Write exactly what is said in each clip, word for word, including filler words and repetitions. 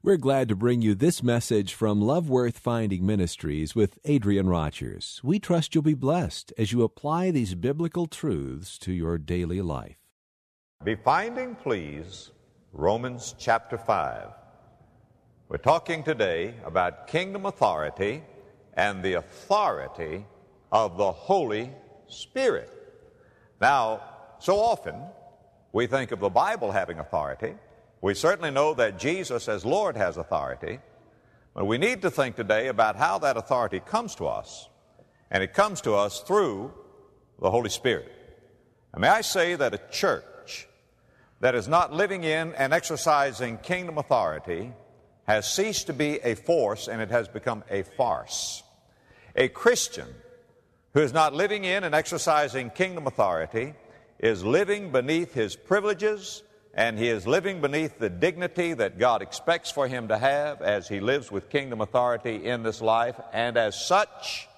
We're glad to bring you this message from Love Worth Finding Ministries with Adrian Rogers. We trust you'll be blessed as you apply these biblical truths to your daily life. Be finding, please, Romans chapter five. We're talking today about kingdom authority and the authority of the Holy Spirit. Now, so often we think of the Bible having authority. We certainly know that Jesus as Lord has authority, but we need to think today about how that authority comes to us, and it comes to us through the Holy Spirit. And may I say that a church that is not living in and exercising kingdom authority has ceased to be a force, and it has become a farce. A Christian who is not living in and exercising kingdom authority is living beneath his privileges, and he is living beneath the dignity that God expects for him to have as he lives with kingdom authority in this life. And as such,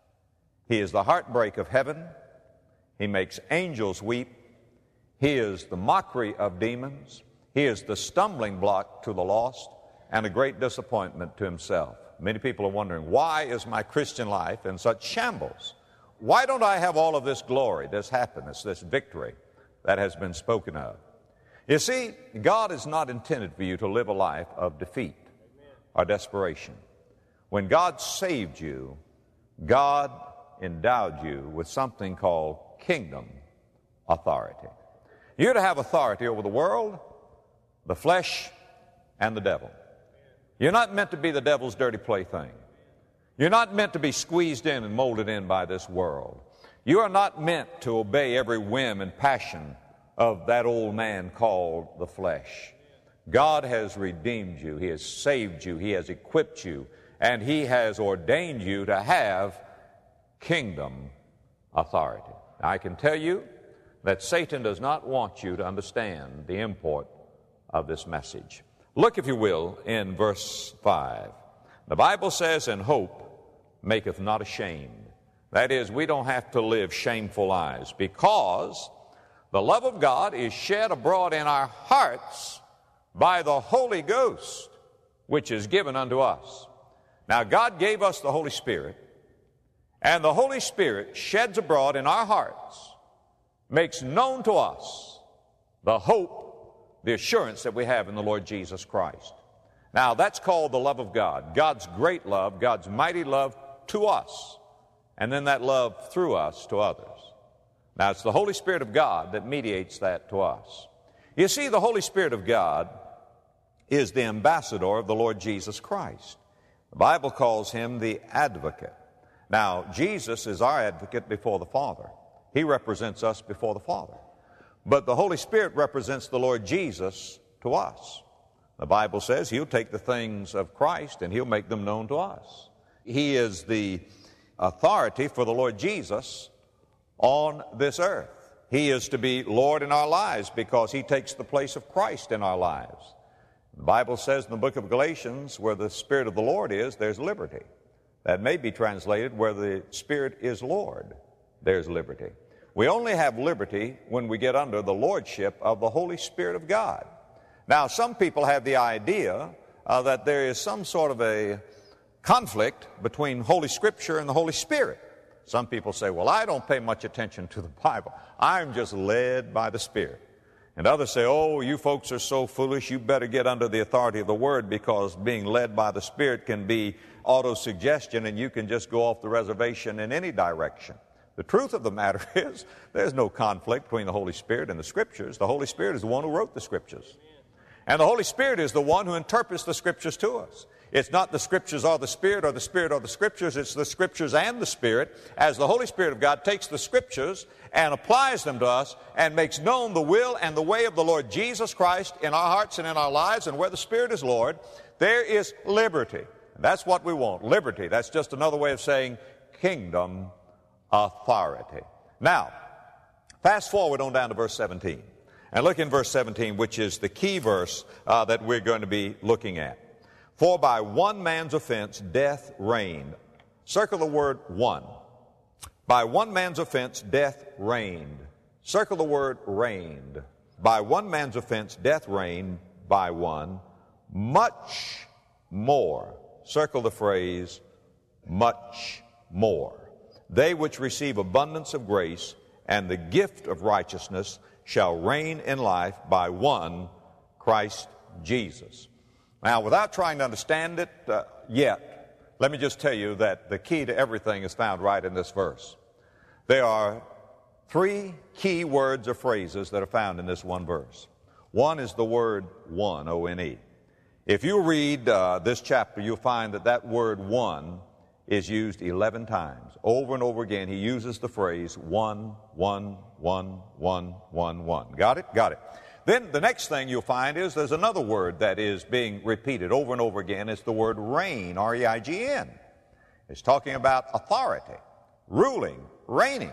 he is the heartbreak of heaven. He makes angels weep. He is the mockery of demons. He is the stumbling block to the lost and a great disappointment to himself. Many people are wondering, why is my Christian life in such shambles? Why don't I have all of this glory, this happiness, this victory that has been spoken of? You see, God is not intended for you to live a life of defeat or desperation. When God saved you, God endowed you with something called kingdom authority. You're to have authority over the world, the flesh, and the devil. You're not meant to be the devil's dirty plaything. You're not meant to be squeezed in and molded in by this world. You are not meant to obey every whim and passion of that old man called the flesh. God has redeemed you. He has saved you. He has equipped you. And He has ordained you to have kingdom authority. Now, I can tell you that Satan does not want you to understand the import of this message. Look, if you will, in verse five. The Bible says, "And hope maketh not ashamed." That is, we don't have to live shameful lives, because the love of God is shed abroad in our hearts by the Holy Ghost, which is given unto us. Now, God gave us the Holy Spirit, and the Holy Spirit sheds abroad in our hearts, makes known to us the hope, the assurance that we have in the Lord Jesus Christ. Now, that's called the love of God, God's great love, God's mighty love to us, and then that love through us to others. Now, it's the Holy Spirit of God that mediates that to us. You see, the Holy Spirit of God is the ambassador of the Lord Jesus Christ. The Bible calls Him the advocate. Now, Jesus is our advocate before the Father. He represents us before the Father. But the Holy Spirit represents the Lord Jesus to us. The Bible says He'll take the things of Christ and He'll make them known to us. He is the authority for the Lord Jesus on this earth. He is to be Lord in our lives because He takes the place of Christ in our lives. The Bible says in the book of Galatians, where the Spirit of the Lord is, there's liberty. That may be translated, where the Spirit is Lord, there's liberty. We only have liberty when we get under the lordship of the Holy Spirit of God. Now, some people have the idea uh, that there is some sort of a conflict between Holy Scripture and the Holy Spirit. Some people say, well, I don't pay much attention to the Bible. I'm just led by the Spirit. And others say, oh, you folks are so foolish, you better get under the authority of the Word, because being led by the Spirit can be auto-suggestion and you can just go off the reservation in any direction. The truth of the matter is, there's no conflict between the Holy Spirit and the Scriptures. The Holy Spirit is the one who wrote the Scriptures. And the Holy Spirit is the one who interprets the Scriptures to us. It's not the Scriptures or the Spirit or the Spirit or the Scriptures. It's the Scriptures and the Spirit, as the Holy Spirit of God takes the Scriptures and applies them to us and makes known the will and the way of the Lord Jesus Christ in our hearts and in our lives. And where the Spirit is Lord, there is liberty. And that's what we want, liberty. That's just another way of saying kingdom authority. Now, fast forward on down to verse seventeen. And look in verse seventeen, which is the key verse uh, that we're going to be looking at. For by one man's offense death reigned. Circle the word one. By one man's offense death reigned. Circle the word reigned. By one man's offense death reigned by one. much more. Circle the phrase, much more. They which receive abundance of grace and the gift of righteousness shall reign in life by one, Christ Jesus. Now, without trying to understand it uh, yet, let me just tell you that the key to everything is found right in this verse. There are three key words or phrases that are found in this one verse. One is the word one, O N E. If you read uh, this chapter, you'll find that that word one is used eleven times. Over and over again, he uses the phrase one, one, one, one, one, one. Got it? Got it. Then the next thing you'll find is there's another word that is being repeated over and over again. It's the word reign, R E I G N. It's talking about authority, ruling, reigning.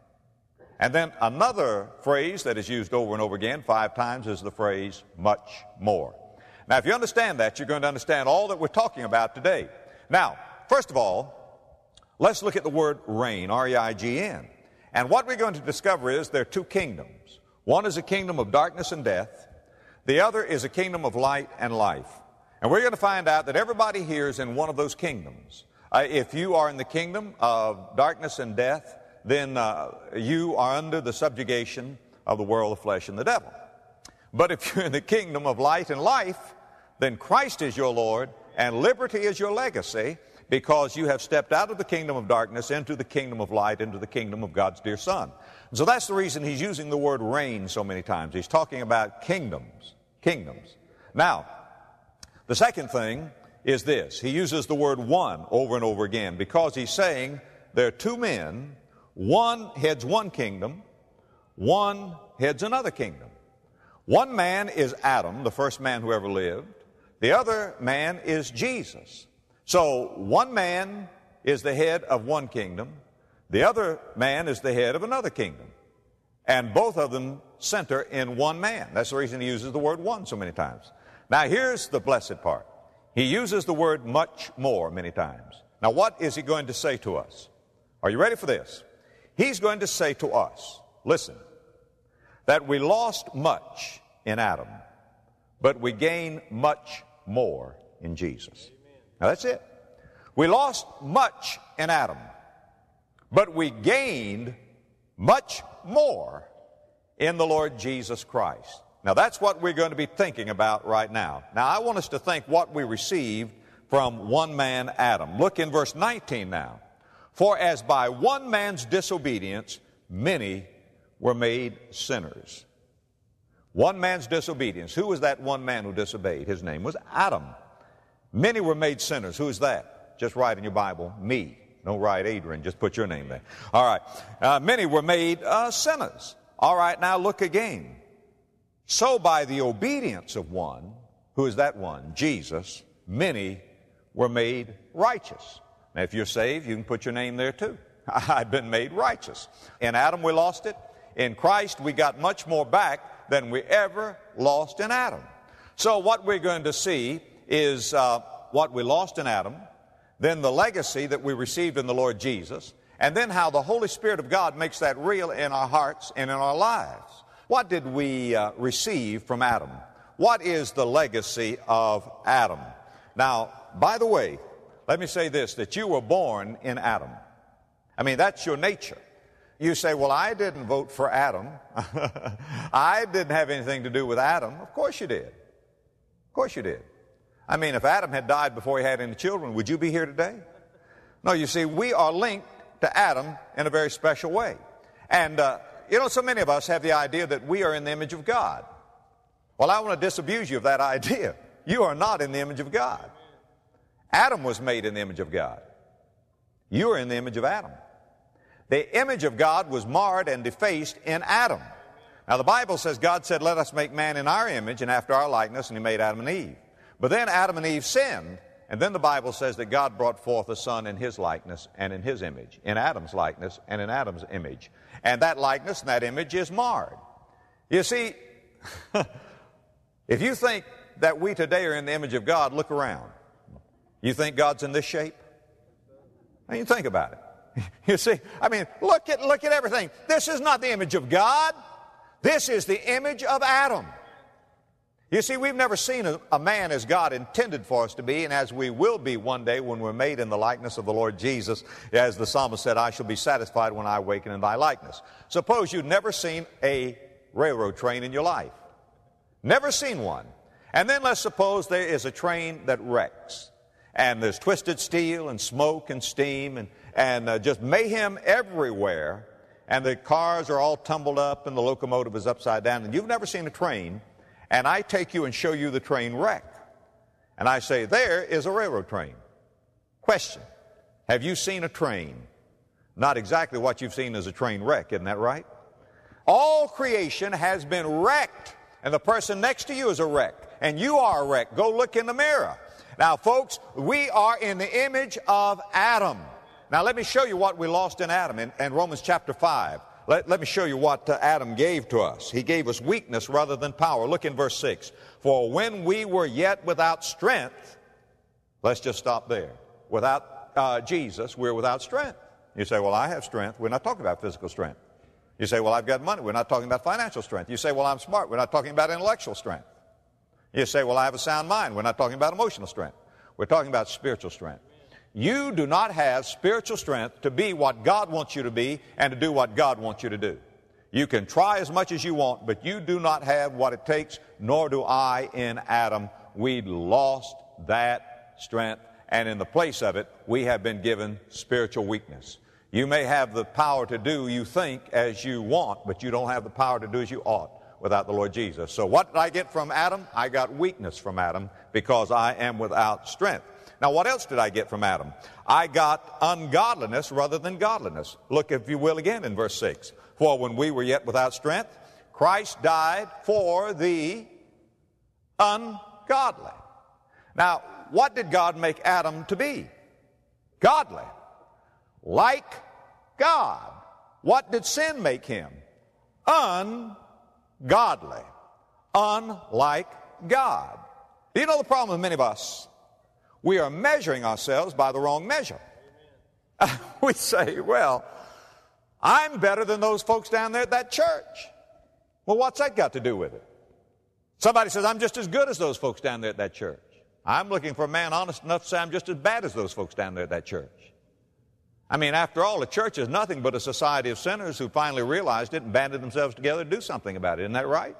And then another phrase that is used over and over again five times is the phrase much more. Now, if you understand that, you're going to understand all that we're talking about today. Now, first of all, let's look at the word reign, R E I G N. And what we're going to discover is there are two kingdoms. One is a kingdom of darkness and death. The other is a kingdom of light and life. And we're going to find out that everybody here is in one of those kingdoms. Uh, if you are in the kingdom of darkness and death, then uh, you are under the subjugation of the world of flesh and the devil. But if you're in the kingdom of light and life, then Christ is your Lord and liberty is your legacy, because you have stepped out of the kingdom of darkness into the kingdom of light, into the kingdom of God's dear Son. And so that's the reason he's using the word reign so many times. He's talking about kingdoms, kingdoms. Now, the second thing is this. He uses the word one over and over again because he's saying there are two men, one heads one kingdom, one heads another kingdom. One man is Adam, the first man who ever lived. The other man is Jesus. So one man is the head of one kingdom. The other man is the head of another kingdom. And both of them center in one man. That's the reason he uses the word one so many times. Now here's the blessed part. He uses the word much more many times. Now what is he going to say to us? Are you ready for this? He's going to say to us, listen, that we lost much in Adam, but we gain much more in Jesus. Now that's it. We lost much in Adam, but we gained much more in the Lord Jesus Christ. Now that's what we're going to be thinking about right now. Now I want us to think what we received from one man, Adam. Look in verse nineteen now. For as by one man's disobedience many were made sinners. One man's disobedience. Who was that one man who disobeyed? His name was Adam. Many were made sinners. Who is that? Just write in your Bible, me. Don't write Adrian, just put your name there. All right. Uh, many were made uh, sinners. All right, now look again. So by the obedience of one, who is that one? Jesus, many were made righteous. Now if you're saved, you can put your name there too. I've been made righteous. In Adam we lost it. In Christ we got much more back than we ever lost in Adam. So what we're going to see is uh, what we lost in Adam, then the legacy that we received in the Lord Jesus, and then how the Holy Spirit of God makes that real in our hearts and in our lives. What did we uh, receive from Adam? What is the legacy of Adam? Now, by the way, let me say this, that you were born in Adam. I mean, that's your nature. You say, well, I didn't vote for Adam. I didn't have anything to do with Adam. Of course you did. Of course you did. I mean, if Adam had died before he had any children, would you be here today? No, you see, we are linked to Adam in a very special way. And, uh, you know, so many of us have the idea that we are in the image of God. Well, I want to disabuse you of that idea. You are not in the image of God. Adam was made in the image of God. You are in the image of Adam. The image of God was marred and defaced in Adam. Now, the Bible says God said, let us make man in our image and after our likeness, and he made Adam and Eve. But then Adam and Eve sinned, and then the Bible says that God brought forth a son in his likeness and in his image, in Adam's likeness and in Adam's image. And that likeness and that image is marred. You see, if you think that we today are in the image of God, look around. You think God's in this shape? I mean, think about it. You see, I mean, look at, look at everything. This is not the image of God. This is the image of Adam. You see, we've never seen a, a man as God intended for us to be, and as we will be one day when we're made in the likeness of the Lord Jesus. As the psalmist said, I shall be satisfied when I awaken in thy likeness. Suppose you've never seen a railroad train in your life. Never seen one. And then let's suppose there is a train that wrecks, and there's twisted steel and smoke and steam and, and uh, just mayhem everywhere, and the cars are all tumbled up and the locomotive is upside down, and you've never seen a train. And I take you and show you the train wreck. And I say, there is a railroad train. Question, have you seen a train? Not exactly what you've seen as a train wreck, isn't that right? All creation has been wrecked, and the person next to you is a wreck, and you are a wreck. Go look in the mirror. Now, folks, we are in the image of Adam. Now, let me show you what we lost in Adam in, in Romans chapter five. Let, let me show you what uh, Adam gave to us. He gave us weakness rather than power. Look in verse six. For when we were yet without strength, let's just stop there. Without uh, Jesus, we're without strength. You say, well, I have strength. We're not talking about physical strength. You say, well, I've got money. We're not talking about financial strength. You say, well, I'm smart. We're not talking about intellectual strength. You say, well, I have a sound mind. We're not talking about emotional strength. We're talking about spiritual strength. You do not have spiritual strength to be what God wants you to be and to do what God wants you to do. You can try as much as you want, but you do not have what it takes, nor do I in Adam. We lost that strength, and in the place of it, we have been given spiritual weakness. You may have the power to do, you think, as you want, but you don't have the power to do as you ought without the Lord Jesus. So what did I get from Adam? I got weakness from Adam because I am without strength. Now, what else did I get from Adam? I got ungodliness rather than godliness. Look, if you will, again in verse six. For when we were yet without strength, Christ died for the ungodly. Now, what did God make Adam to be? Godly. Like God. What did sin make him? Ungodly. Unlike God. Do you know the problem with many of us? We are measuring ourselves by the wrong measure. We say, well, I'm better than those folks down there at that church. Well, what's that got to do with it? Somebody says, I'm just as good as those folks down there at that church. I'm looking for a man honest enough to say I'm just as bad as those folks down there at that church. I mean, after all, the church is nothing but a society of sinners who finally realized it and banded themselves together to do something about it. Isn't that right?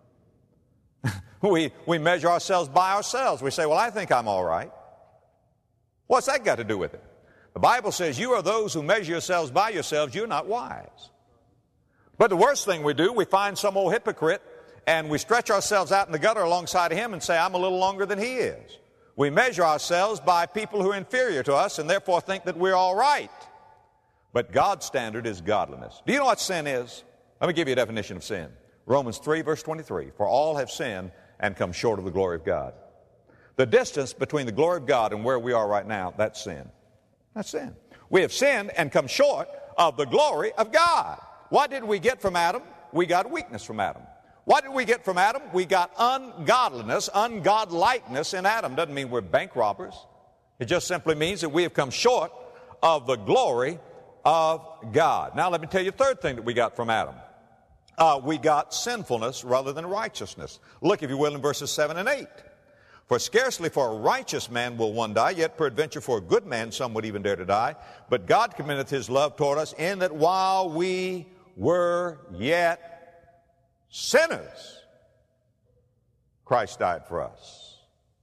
we, we measure ourselves by ourselves. We say, well, I think I'm all right. What's that got to do with it? The Bible says you are those who measure yourselves by yourselves. You're not wise. But the worst thing we do, we find some old hypocrite and we stretch ourselves out in the gutter alongside of him and say, I'm a little longer than he is. We measure ourselves by people who are inferior to us and therefore think that we're all right. But God's standard is godliness. Do you know what sin is? Let me give you a definition of sin. Romans three, verse twenty-three. For all have sinned and come short of the glory of God. The distance between the glory of God and where we are right now, that's sin. That's sin. We have sinned and come short of the glory of God. What did we get from Adam? We got weakness from Adam. What did we get from Adam? We got ungodliness, ungodlikeness in Adam. Doesn't mean we're bank robbers. It just simply means that we have come short of the glory of God. Now let me tell you the third thing that we got from Adam. Uh, we got sinfulness rather than righteousness. Look, if you will, in verses seven and eight. For scarcely for a righteous man will one die, yet peradventure for a good man some would even dare to die. But God commendeth his love toward us, in that while we were yet sinners, Christ died for us.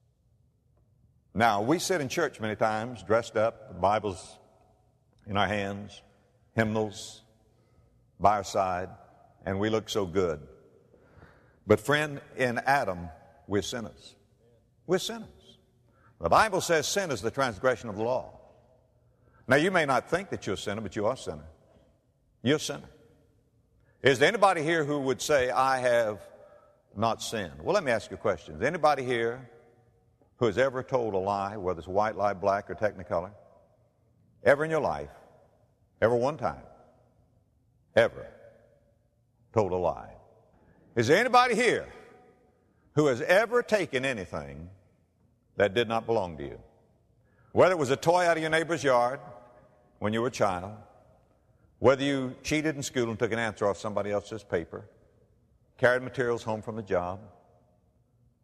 Now, we sit in church many times, dressed up, the Bible's in our hands, hymnals by our side, and we look so good. But friend, in Adam, we're sinners. We're sinners. The Bible says sin is the transgression of the law. Now, you may not think that you're a sinner, but you are a sinner. You're a sinner. Is there anybody here who would say, I have not sinned? Well, let me ask you a question. Is there anybody here who has ever told a lie, whether it's a white lie, black, or technicolor? Ever in your life, ever one time, ever told a lie? Is there anybody here who has ever taken anything that did not belong to you? Whether it was a toy out of your neighbor's yard when you were a child, whether you cheated in school and took an answer off somebody else's paper, carried materials home from the job,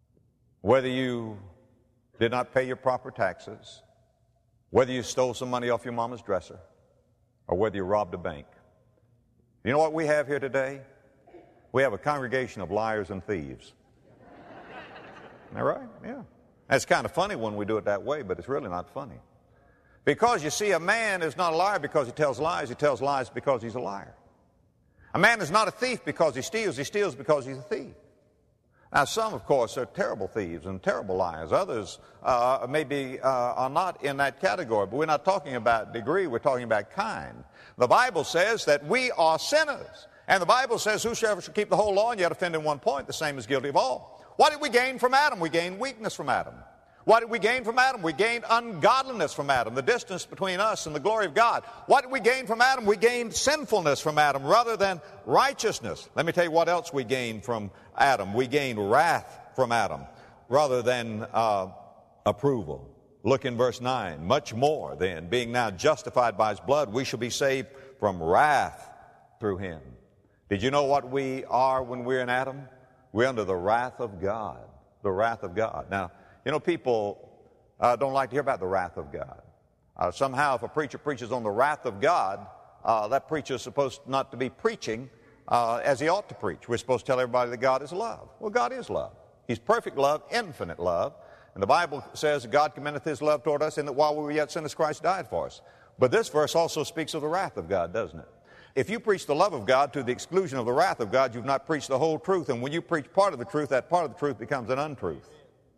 whether you did not pay your proper taxes, whether you stole some money off your mama's dresser, or whether you robbed a bank. You know what we have here today? We have a congregation of liars and thieves. Isn't that right? Yeah. That's kind of funny when we do it that way, but it's really not funny. Because, you see, a man is not a liar because he tells lies. He tells lies because he's a liar. A man is not a thief because he steals. He steals because he's a thief. Now, some, of course, are terrible thieves and terrible liars. Others uh, maybe uh, are not in that category. But we're not talking about degree. We're talking about kind. The Bible says that we are sinners. And the Bible says, whosoever shall keep the whole law and yet offend in one point, the same is guilty of all. What did we gain from Adam? We gained weakness from Adam. What did we gain from Adam? We gained ungodliness from Adam, the distance between us and the glory of God. What did we gain from Adam? We gained sinfulness from Adam rather than righteousness. Let me tell you what else we gained from Adam. We gained wrath from Adam rather than uh, approval. Look in verse nine. Much more then, being now justified by his blood, we shall be saved from wrath through him. Did you know what we are when we're in Adam? We're under the wrath of God. The wrath of God. Now, you know, people uh, don't like to hear about the wrath of God. Uh, somehow, if a preacher preaches on the wrath of God, uh, that preacher is supposed not to be preaching uh, as he ought to preach. We're supposed to tell everybody that God is love. Well, God is love. He's perfect love, infinite love. And the Bible says that God commendeth his love toward us in that while we were yet sinners, Christ died for us. But this verse also speaks of the wrath of God, doesn't it? If you preach the love of God to the exclusion of the wrath of God, you've not preached the whole truth. And when you preach part of the truth, that part of the truth becomes an untruth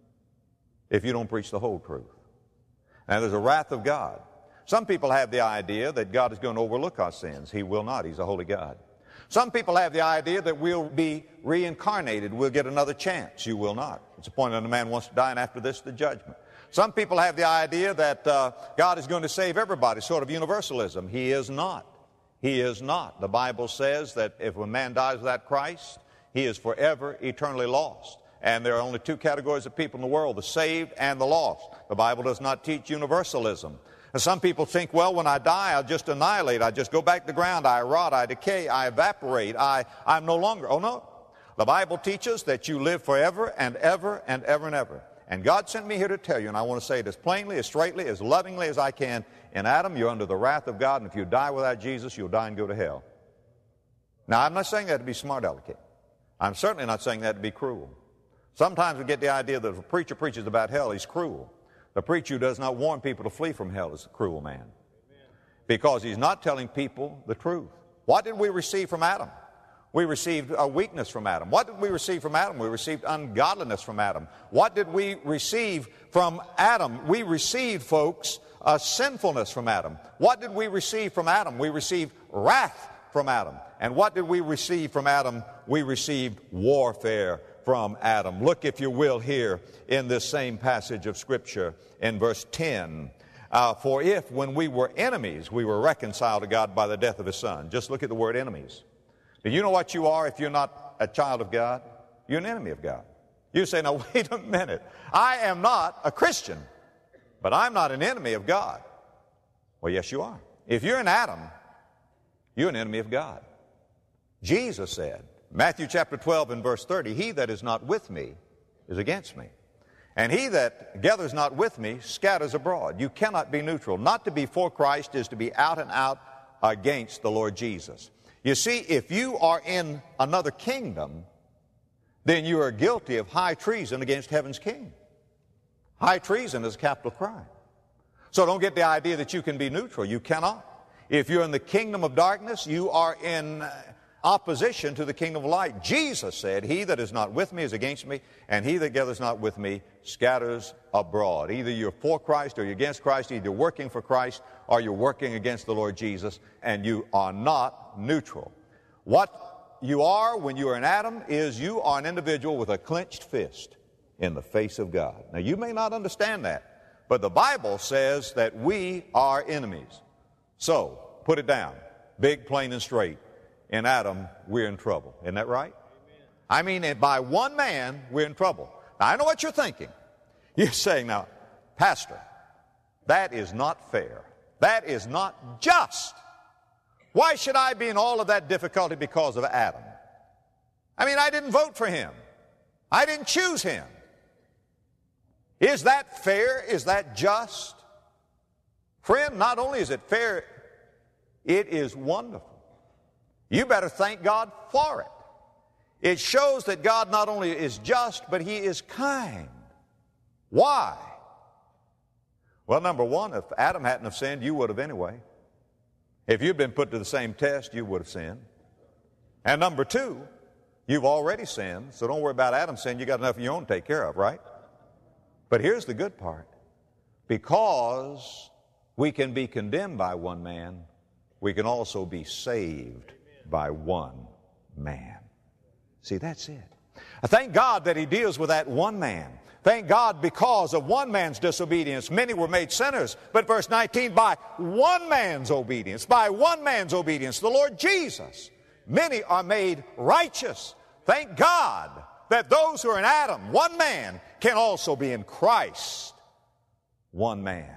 if you don't preach the whole truth. Now, there's a wrath of God. Some people have the idea that God is going to overlook our sins. He will not. He's a holy God. Some people have the idea that we'll be reincarnated. We'll get another chance. You will not. It's appointed that a man wants to die, and after this, the judgment. Some people have the idea that uh, God is going to save everybody, sort of universalism. He is not. He is not. The Bible says that if a man dies without Christ, he is forever eternally lost. And there are only two categories of people in the world, the saved and the lost. The Bible does not teach universalism. And some people think, well, when I die, I'll just annihilate. I just go back to the ground. I rot. I decay. I evaporate. I, I'm no longer. Oh, no. The Bible teaches that you live forever and ever and ever and ever. And God sent me here to tell you, and I want to say it as plainly, as straightly, as lovingly as I can. In Adam, you're under the wrath of God, and if you die without Jesus, you'll die and go to hell. Now, I'm not saying that to be smart alecky. I'm certainly not saying that to be cruel. Sometimes we get the idea that if a preacher preaches about hell, he's cruel. The preacher who does not warn people to flee from hell is a cruel man. Because he's not telling people the truth. What did we receive from Adam? We received a weakness from Adam. What did we receive from Adam? We received ungodliness from Adam. What did we receive from Adam? We received, folks, a sinfulness from Adam. What did we receive from Adam? We received wrath from Adam. And what did we receive from Adam? We received warfare from Adam. Look, if you will, here in this same passage of Scripture in verse ten. Uh, For if, when we were enemies, we were reconciled to God by the death of his Son. Just look at the word enemies. Do you know what you are if you're not a child of God? You're an enemy of God. You say, now, wait a minute. I am not a Christian, but I'm not an enemy of God. Well, yes, you are. If you're an Adam, you're an enemy of God. Jesus said, Matthew chapter twelve and verse thirty, he that is not with me is against me. And he that gathers not with me scatters abroad. You cannot be neutral. Not to be for Christ is to be out and out against the Lord Jesus. You see, if you are in another kingdom, then you are guilty of high treason against heaven's king. High treason is a capital crime. So don't get the idea that you can be neutral. You cannot. If you're in the kingdom of darkness, you are in opposition to the kingdom of light. Jesus said, he that is not with me is against me, and he that gathers not with me scatters abroad. Either you're for Christ or you're against Christ. Either you're working for Christ or you're working against the Lord Jesus, and you are not neutral. What you are when you are in Adam is you are an individual with a clenched fist in the face of God. Now, you may not understand that, but the Bible says that we are enemies. So, put it down, big, plain, and straight. In Adam, we're in trouble. Isn't that right? Amen. I mean, by one man, we're in trouble. Now, I know what you're thinking. You're saying, now, Pastor, that is not fair. That is not just. Why should I be in all of that difficulty because of Adam? I mean, I didn't vote for him. I didn't choose him. Is that fair? Is that just? Friend, not only is it fair, it is wonderful. You better thank God for it. It shows that God not only is just, but He is kind. Why? Well, number one, if Adam hadn't have sinned, you would have anyway. If you'd been put to the same test, you would have sinned. And number two, you've already sinned, so don't worry about Adam's sin. You got enough of your own to take care of, right? But here's the good part. Because we can be condemned by one man, we can also be saved by one man. See, that's it. I thank God that He deals with that one man. Thank God because of one man's disobedience, many were made sinners. But verse nineteen, by one man's obedience, by one man's obedience, the Lord Jesus, many are made righteous. Thank God that those who are in Adam, one man, can also be in Christ, one man.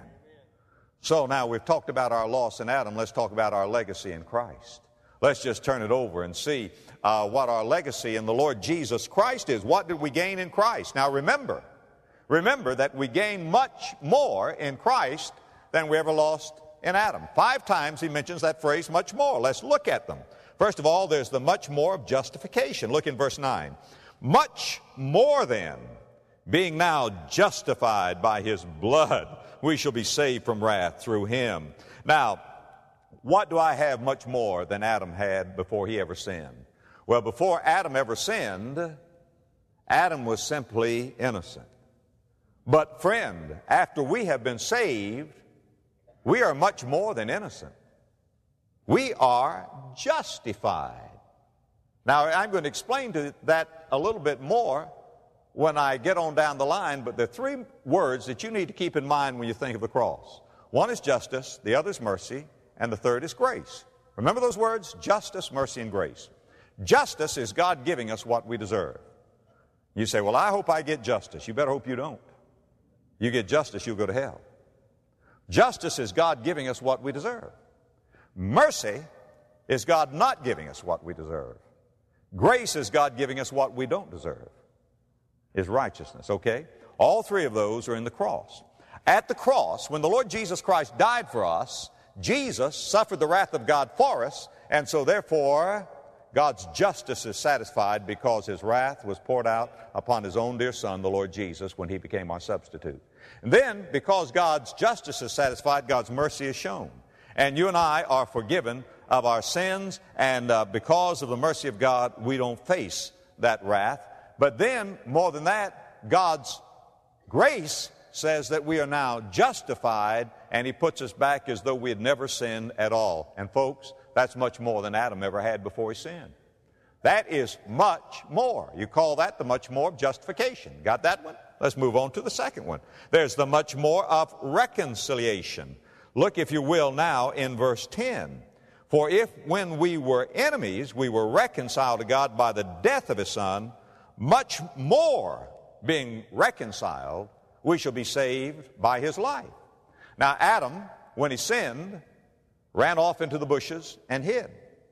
So now we've talked about our loss in Adam. Let's talk about our legacy in Christ. Let's just turn it over and see uh, what our legacy in the Lord Jesus Christ is. What did we gain in Christ? Now remember, remember that we gain much more in Christ than we ever lost in Adam. Five times he mentions that phrase, much more. Let's look at them. First of all, there's the much more of justification. Look in verse nine. Much more then, being now justified by His blood, we shall be saved from wrath through Him. Now, what do I have much more than Adam had before he ever sinned? Well, before Adam ever sinned, Adam was simply innocent. But friend, after we have been saved, we are much more than innocent. We are justified. Now, I'm going to explain to that a little bit more when I get on down the line, but there are three words that you need to keep in mind when you think of the cross. One is justice, the other is mercy, and the third is grace. Remember those words? Justice, mercy, and grace. Justice is God giving us what we deserve. You say, well, I hope I get justice. You better hope you don't. You get justice, you'll go to hell. Justice is God giving us what we deserve. Mercy is God not giving us what we deserve. Grace is God giving us what we don't deserve. Is righteousness, okay? All three of those are in the cross. At the cross, when the Lord Jesus Christ died for us, Jesus suffered the wrath of God for us, and so therefore God's justice is satisfied because His wrath was poured out upon His own dear Son, the Lord Jesus, when He became our substitute. And then, because God's justice is satisfied, God's mercy is shown. And you and I are forgiven of our sins, and uh, because of the mercy of God, we don't face that wrath. But then, more than that, God's grace says that we are now justified, and He puts us back as though we had never sinned at all. And folks, that's much more than Adam ever had before he sinned. That is much more. You call that the much more of justification. Got that one? Let's move on to the second one. There's the much more of reconciliation. Look, if you will, now in verse ten. For if when we were enemies, we were reconciled to God by the death of His Son, much more being reconciled, we shall be saved by His life. Now, Adam, when he sinned, ran off into the bushes and hid.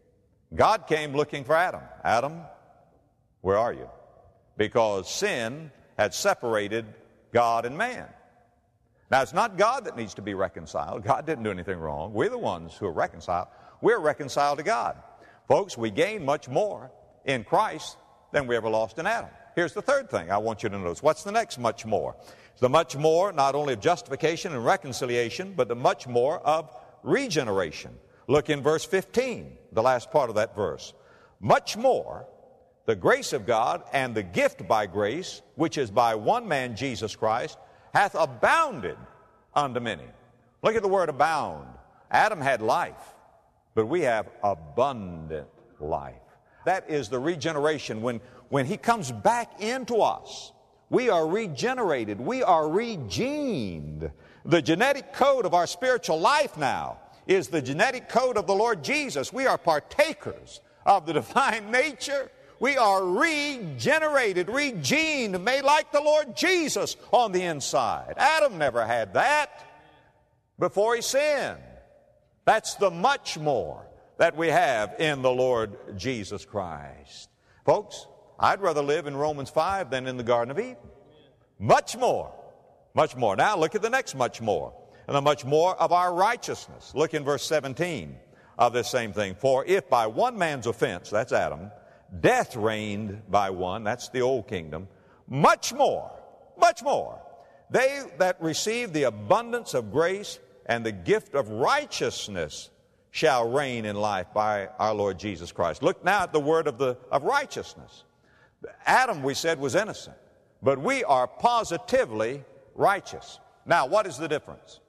God came looking for Adam. Adam, where are you? Because sin had separated God and man. Now, it's not God that needs to be reconciled. God didn't do anything wrong. We're the ones who are reconciled. We're reconciled to God. Folks, we gain much more in Christ than we ever lost in Adam. Here's the third thing I want you to notice. What's the next much more? It's the much more not only of justification and reconciliation, but the much more of regeneration. Look in verse fifteen, the last part of that verse. Much more, the grace of God and the gift by grace, which is by one man, Jesus Christ, hath abounded unto many. Look at the word abound. Adam had life, but we have abundant life. That is the regeneration. When, when He comes back into us, we are regenerated. We are regened. The genetic code of our spiritual life now is the genetic code of the Lord Jesus. We are partakers of the divine nature. We are regenerated, regened, made like the Lord Jesus on the inside. Adam never had that before he sinned. That's the much more that we have in the Lord Jesus Christ. Folks, I'd rather live in Romans five than in the Garden of Eden. Much more Much more. Now look at the next much more. And the much more of our righteousness. Look in verse seventeen of this same thing. For if by one man's offense, that's Adam, death reigned by one, that's the old kingdom, much more, much more, they that receive the abundance of grace and the gift of righteousness shall reign in life by our Lord Jesus Christ. Look now at the word of, the, of righteousness. Adam, we said, was innocent, but we are positively righteous. Now, what is the difference?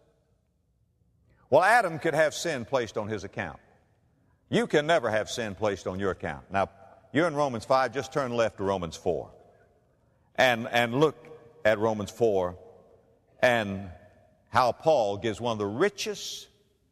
Well, Adam could have sin placed on his account. You can never have sin placed on your account. Now, you're in Romans five, just turn left to Romans four. And, and look at Romans four and how Paul gives one of the richest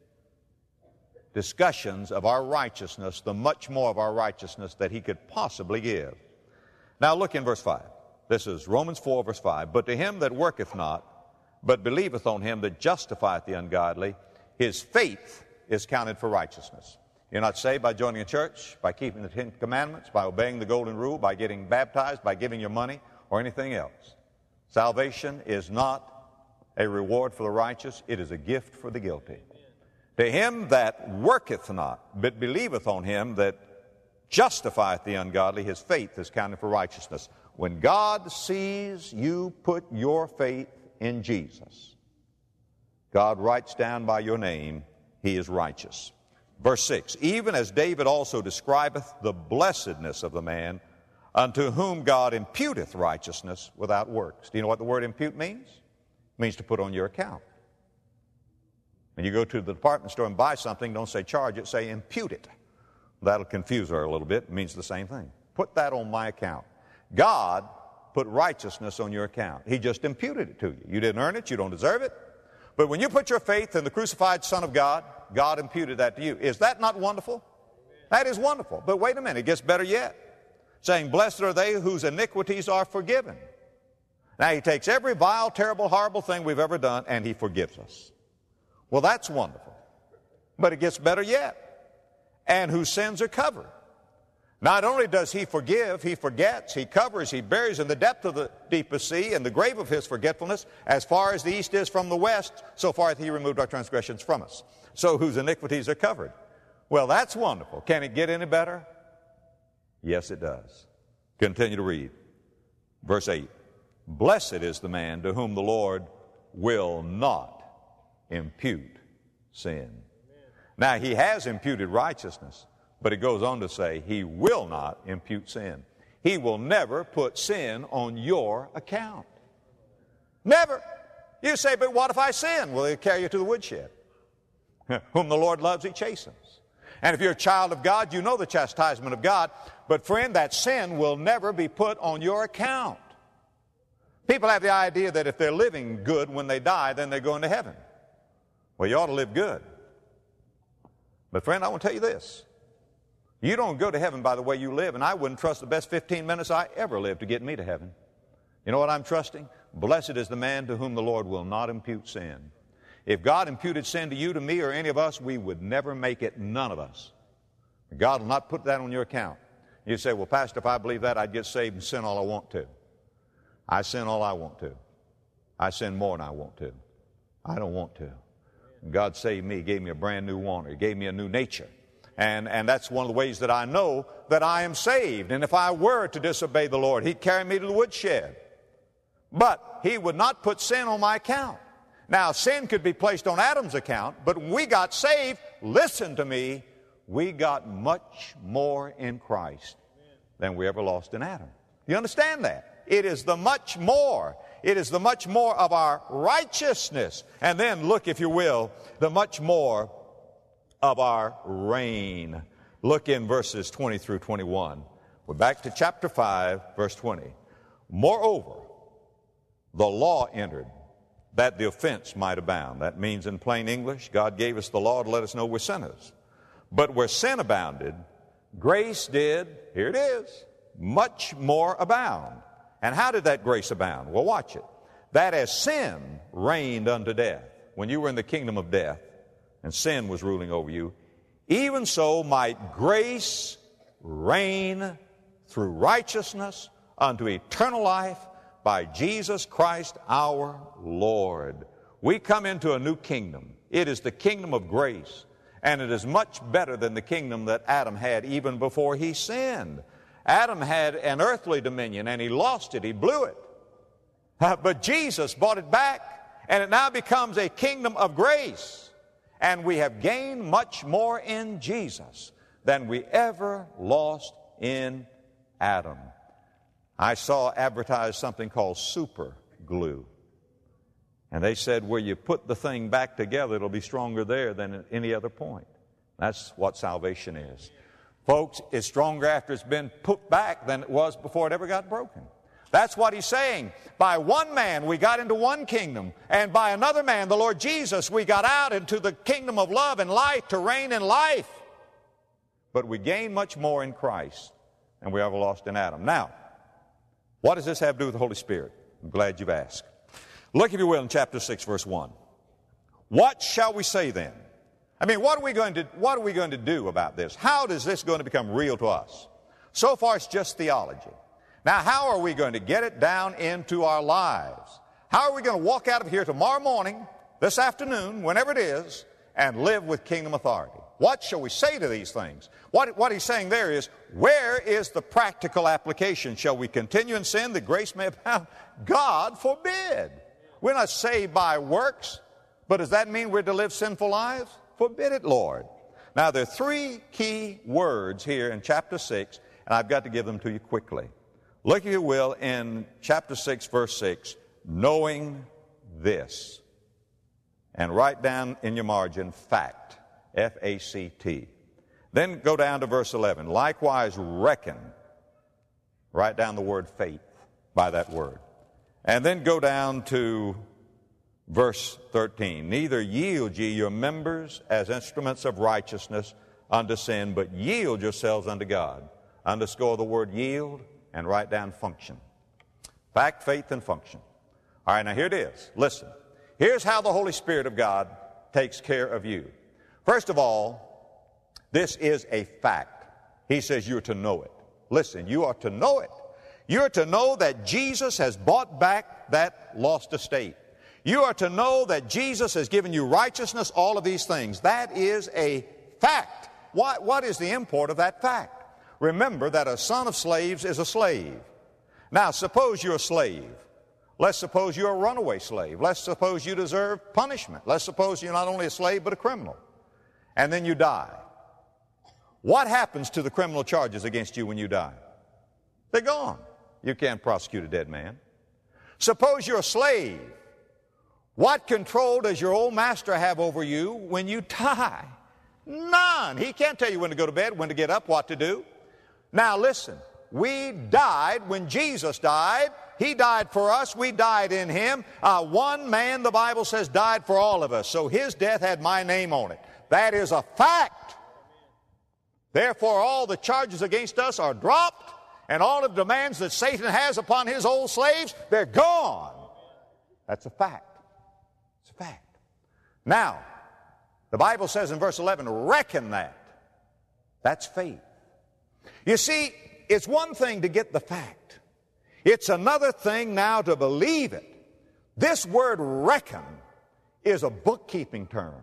discussions of our righteousness, the much more of our righteousness that he could possibly give. Now look in verse five. This is Romans four, verse five. But to him that worketh not, but believeth on him that justifieth the ungodly, his faith is counted for righteousness. You're not saved by joining a church, by keeping the Ten Commandments, by obeying the Golden Rule, by getting baptized, by giving your money, or anything else. Salvation is not a reward for the righteous. It is a gift for the guilty. To him that worketh not, but believeth on him that justifieth the ungodly, his faith is counted for righteousness. When God sees you put your faith in Jesus, God writes down by your name, he is righteous. Verse six, even as David also describeth the blessedness of the man unto whom God imputeth righteousness without works. Do you know what the word impute means? It means to put on your account. When you go to the department store and buy something, don't say charge it, say impute it. That'll confuse her a little bit. It means the same thing. Put that on my account. God put righteousness on your account. He just imputed it to you. You didn't earn it. You don't deserve it. But when you put your faith in the crucified Son of God, God imputed that to you. Is that not wonderful? That is wonderful. But wait a minute, it gets better yet. Saying, blessed are they whose iniquities are forgiven. Now, he takes every vile, terrible, horrible thing we've ever done, and he forgives us. Well, that's wonderful. But it gets better yet. And whose sins are covered. Not only does he forgive, he forgets, he covers, he buries in the depth of the deepest sea, in the grave of his forgetfulness, as far as the east is from the west, so far hath he removed our transgressions from us. So whose iniquities are covered. Well, that's wonderful. Can it get any better? Yes, it does. Continue to read. Verse eight. Blessed is the man to whom the Lord will not impute sin. Now, he has imputed righteousness, but it goes on to say he will not impute sin. He will never put sin on your account. Never. You say, but what if I sin? Well, he'll carry you to the woodshed. Whom the Lord loves, he chastens. And if you're a child of God, you know the chastisement of God. But friend, that sin will never be put on your account. People have the idea that if they're living good when they die, then they're going to heaven. Well, you ought to live good. But friend, I want to tell you this. You don't go to heaven by the way you live, and I wouldn't trust the best fifteen minutes I ever lived to get me to heaven. You know what I'm trusting? Blessed is the man to whom the Lord will not impute sin. If God imputed sin to you, to me, or any of us, we would never make it, none of us. God will not put that on your account. You say, well, Pastor, if I believe that, I'd get saved and sin all I want to. I sin all I want to. I sin more than I want to. I don't want to. God saved me, gave me a brand new water. He gave me a new nature. And, and that's one of the ways that I know that I am saved. And if I were to disobey the Lord, he'd carry me to the woodshed. But he would not put sin on my account. Now, sin could be placed on Adam's account, but when we got saved, listen to me, we got much more in Christ than we ever lost in Adam. You understand that? It is the much more. It is the much more of our righteousness. And then look, if you will, the much more of our reign. Look in verses twenty through twenty-one. We're back to chapter five, verse twenty. Moreover, the law entered, that the offense might abound. That means in plain English, God gave us the law to let us know we're sinners. But where sin abounded, grace did, here it is, much more abound. And how did that grace abound? Well, watch it. That as sin reigned unto death, when you were in the kingdom of death, and sin was ruling over you, even so might grace reign through righteousness unto eternal life by Jesus Christ our Lord. We come into a new kingdom. It is the kingdom of grace, and it is much better than the kingdom that Adam had even before he sinned. Adam had an earthly dominion, and he lost it. He blew it. Uh, but Jesus bought it back, and it now becomes a kingdom of grace. And we have gained much more in Jesus than we ever lost in Adam. I saw advertised something called super glue. And they said, where you put the thing back together, it'll be stronger there than at any other point. That's what salvation is. Folks, it's stronger after it's been put back than it was before it ever got broken. That's what he's saying. By one man, we got into one kingdom. And by another man, the Lord Jesus, we got out into the kingdom of love and light to reign in life. But we gain much more in Christ than we ever lost in Adam. Now, what does this have to do with the Holy Spirit? I'm glad you've asked. Look, if you will, in chapter six, verse one. What shall we say then? I mean, what are we going to, what are we going to do about this? How is this going to become real to us? So far, it's just theology. Now, how are we going to get it down into our lives? How are we going to walk out of here tomorrow morning, this afternoon, whenever it is, and live with kingdom authority? What shall we say to these things? What, what he's saying there is, where is the practical application? Shall we continue in sin that grace may abound? God forbid. We're not saved by works, but does that mean we're to live sinful lives? Forbid it, Lord. Now, there are three key words here in chapter six, and I've got to give them to you quickly. Look, if you will, in chapter six, verse six, knowing this. And write down in your margin, fact, F A C T. Then go down to verse eleven. Likewise, reckon. Write down the word faith by that word. And then go down to verse thirteen. Neither yield ye your members as instruments of righteousness unto sin, but yield yourselves unto God. Underscore the word yield and write down function. Fact, faith, and function. All right, now here it is. Listen. Here's how the Holy Spirit of God takes care of you. First of all, this is a fact. He says you're to know it. Listen, you are to know it. You're to know that Jesus has bought back that lost estate. You are to know that Jesus has given you righteousness, all of these things. That is a fact. What, what is the import of that fact? Remember that a son of slaves is a slave. Now, suppose you're a slave. Let's suppose you're a runaway slave. Let's suppose you deserve punishment. Let's suppose you're not only a slave but a criminal. And then you die. What happens to the criminal charges against you when you die? They're gone. You can't prosecute a dead man. Suppose you're a slave. What control does your old master have over you when you die? None. He can't tell you when to go to bed, when to get up, what to do. Now listen, we died when Jesus died. He died for us. We died in Him. Uh, one man, the Bible says, died for all of us. So His death had my name on it. That is a fact. Therefore, all the charges against us are dropped, and all the demands that Satan has upon his old slaves, they're gone. That's a fact. It's a fact. Now, the Bible says in verse eleven, reckon that. That's faith. You see, it's one thing to get the fact. It's another thing now to believe it. This word reckon is a bookkeeping term.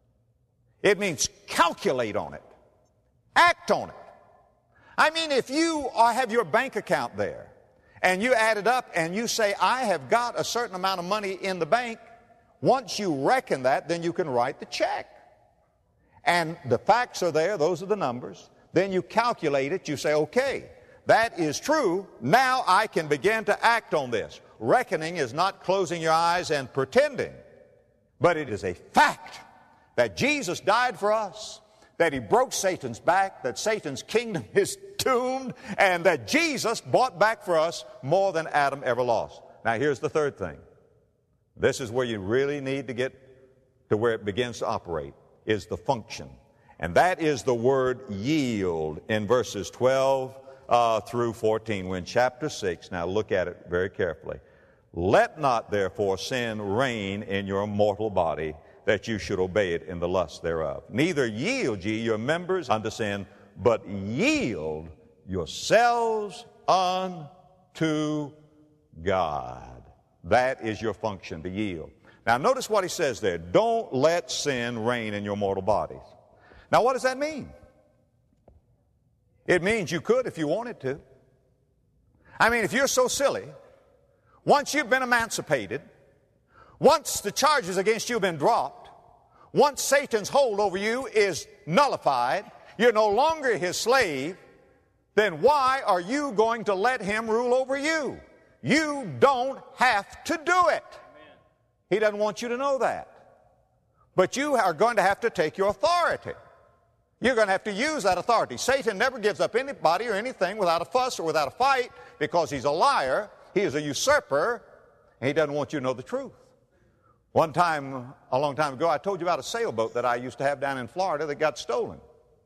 It means calculate on it. Act on it. I mean, if you are, have your bank account there and you add it up and you say, I have got a certain amount of money in the bank, once you reckon that, then you can write the check. And the facts are there. Those are the numbers. Then you calculate it. You say, okay, that is true. Now I can begin to act on this. Reckoning is not closing your eyes and pretending, but it is a fact that Jesus died for us, that He broke Satan's back, that Satan's kingdom is doomed, and that Jesus bought back for us more than Adam ever lost. Now here's the third thing. This is where you really need to get to where it begins to operate, is the function. And that is the word yield in verses twelve uh, through fourteen. We're in chapter six. Now look at it very carefully. Let not therefore sin reign in your mortal body, that you should obey it in the lust thereof. Neither yield ye your members unto sin, but yield yourselves unto God. That is your function, to yield. Now notice what he says there. Don't let sin reign in your mortal bodies. Now what does that mean? It means you could if you wanted to. I mean, if you're so silly, once you've been emancipated, once the charges against you have been dropped, once Satan's hold over you is nullified, you're no longer his slave, then why are you going to let him rule over you? You don't have to do it. Amen. He doesn't want you to know that. But you are going to have to take your authority. You're going to have to use that authority. Satan never gives up anybody or anything without a fuss or without a fight, because he's a liar, he is a usurper, and he doesn't want you to know the truth. One time, a long time ago, I told you about a sailboat that I used to have down in Florida that got stolen.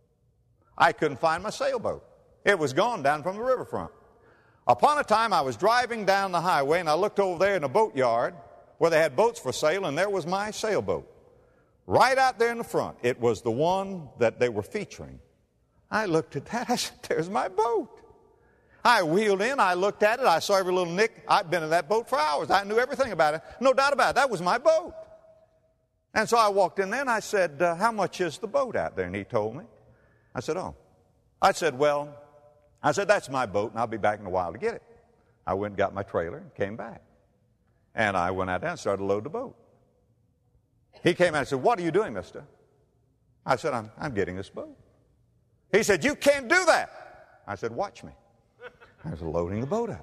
I couldn't find my sailboat. It was gone down from the riverfront. Upon a time, I was driving down the highway, and I looked over there in a boatyard where they had boats for sale, and there was my sailboat. Right out there in the front. It was the one that they were featuring. I looked at that. I said, there's my boat. I wheeled in. I looked at it. I saw every little nick. I'd been in that boat for hours. I knew everything about it. No doubt about it. That was my boat. And so I walked in there, and I said, uh, how much is the boat out there? And he told me. I said, oh. I said, well, I said, that's my boat, and I'll be back in a while to get it. I went and got my trailer and came back. And I went out there and started to load the boat. He came out and said, what are you doing, mister? I said, I'm, I'm getting this boat. He said, you can't do that. I said, watch me. I was loading the boat up.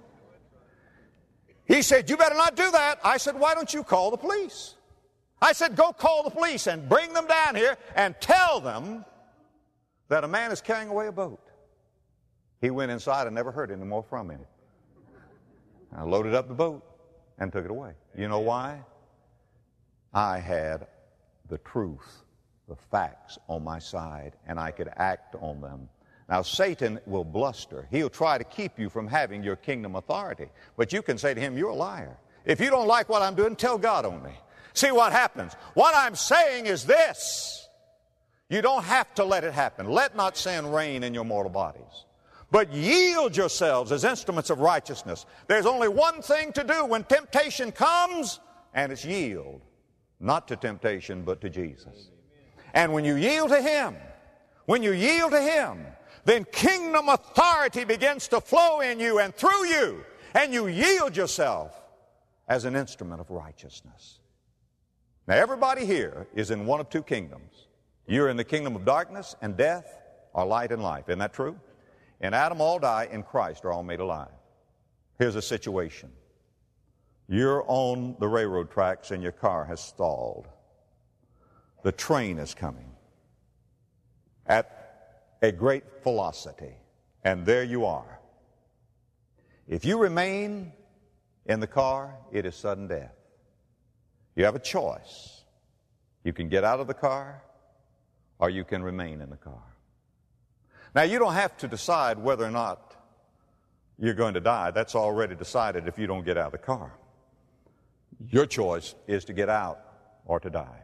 He said, you better not do that. I said, why don't you call the police? I said, go call the police and bring them down here and tell them that a man is carrying away a boat. He went inside and never heard any more from him. I loaded up the boat and took it away. You know why? I had the truth, the facts on my side, and I could act on them. Now, Satan will bluster. He'll try to keep you from having your kingdom authority. But you can say to him, you're a liar. If you don't like what I'm doing, tell God on me. See what happens. What I'm saying is this. You don't have to let it happen. Let not sin reign in your mortal bodies. But yield yourselves as instruments of righteousness. There's only one thing to do when temptation comes, and it's yield. Not to temptation, but to Jesus. And when you yield to Him, when you yield to Him, then kingdom authority begins to flow in you and through you, and you yield yourself as an instrument of righteousness. Now, everybody here is in one of two kingdoms. You're in the kingdom of darkness and death, or light and life. Isn't that true? In Adam all die, in Christ are all made alive. Here's a situation. You're on the railroad tracks and your car has stalled. The train is coming at a great velocity, and there you are. If you remain in the car, it is sudden death. You have a choice. You can get out of the car, or you can remain in the car. Now, you don't have to decide whether or not you're going to die. That's already decided if you don't get out of the car. Your choice is to get out or to die.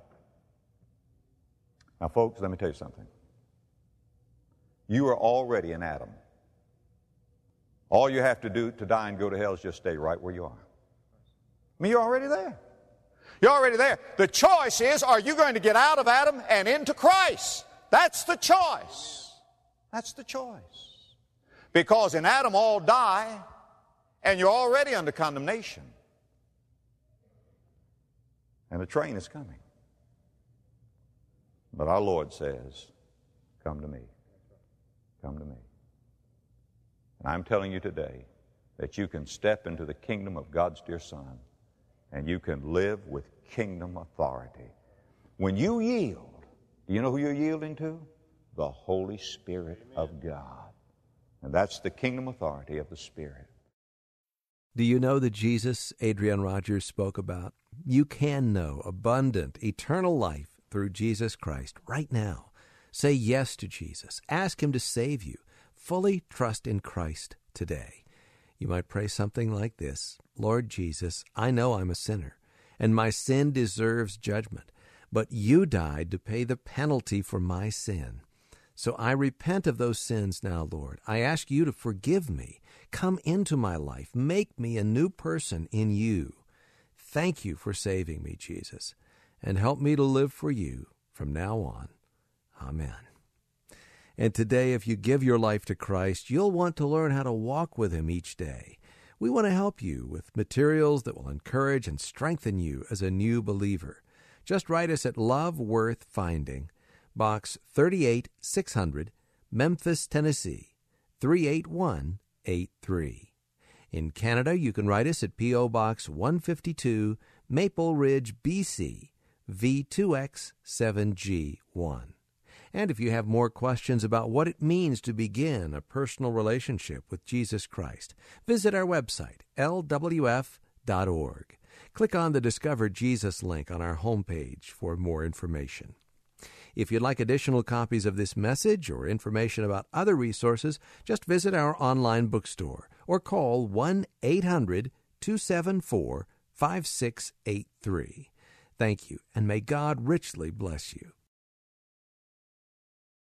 Now, folks, let me tell you something. You are already in Adam. All you have to do to die and go to hell is just stay right where you are. I mean, you're already there. You're already there. The choice is, are you going to get out of Adam and into Christ? That's the choice. That's the choice. Because in Adam all die, and you're already under condemnation. And the train is coming. But our Lord says, come to me. Come to me. And I'm telling you today that you can step into the kingdom of God's dear Son, and you can live with kingdom authority. When you yield, do you know who you're yielding to? The Holy Spirit of God. And that's the kingdom authority of the Spirit. Do you know that Jesus, Adrian Rogers, spoke about? You can know abundant, eternal life through Jesus Christ right now. Say yes to Jesus. Ask Him to save you. Fully trust in Christ today. You might pray something like this. Lord Jesus, I know I'm a sinner, and my sin deserves judgment, but you died to pay the penalty for my sin. So I repent of those sins now, Lord. I ask you to forgive me. Come into my life. Make me a new person in you. Thank you for saving me, Jesus, and help me to live for you from now on. Amen. And today, if you give your life to Christ, you'll want to learn how to walk with him each day. We want to help you with materials that will encourage and strengthen you as a new believer. Just write us at Love Worth Finding, Box thirty-eight six hundred, Memphis, Tennessee, three eight one eight three. In Canada, you can write us at P O. Box one fifty-two, Maple Ridge, B C, V two X seven G one. And if you have more questions about what it means to begin a personal relationship with Jesus Christ, visit our website, L W F dot org. Click on the Discover Jesus link on our homepage for more information. If you'd like additional copies of this message or information about other resources, just visit our online bookstore or call one eight hundred two seven four five six eight three. Thank you, and may God richly bless you.